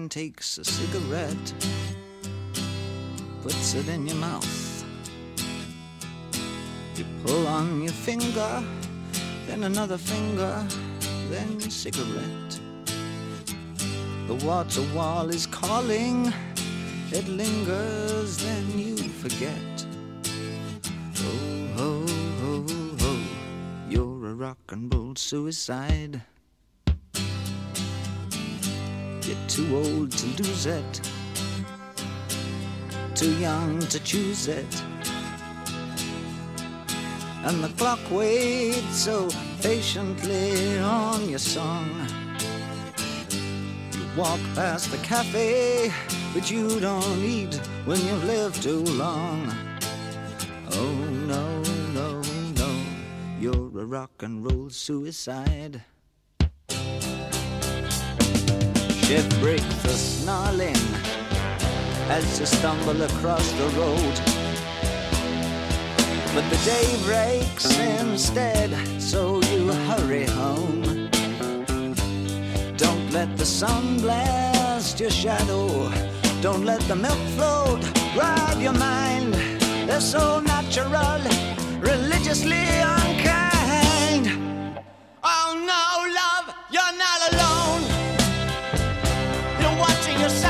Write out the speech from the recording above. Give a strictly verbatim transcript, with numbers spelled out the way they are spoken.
man takes a cigarette, puts it in your mouth. You pull on your finger, then another finger, then cigarette. The water wall is calling, it lingers, then you forget. Oh, ho, ho, ho, you're a rock and roll suicide. You're too old to lose it, too young to choose it. And the clock waits so patiently on your song. You walk past the cafe, but you don't eat when you've lived too long. Oh no, no, no, you're a rock and roll suicide. Shift breaks the snarling as you stumble across the road. But the day breaks instead, so you hurry home. Don't let the sun blast your shadow. Don't let the milk float rob your mind. They're so natural, religiously unkind. Oh no, love, you're not alone. You're watching yourself.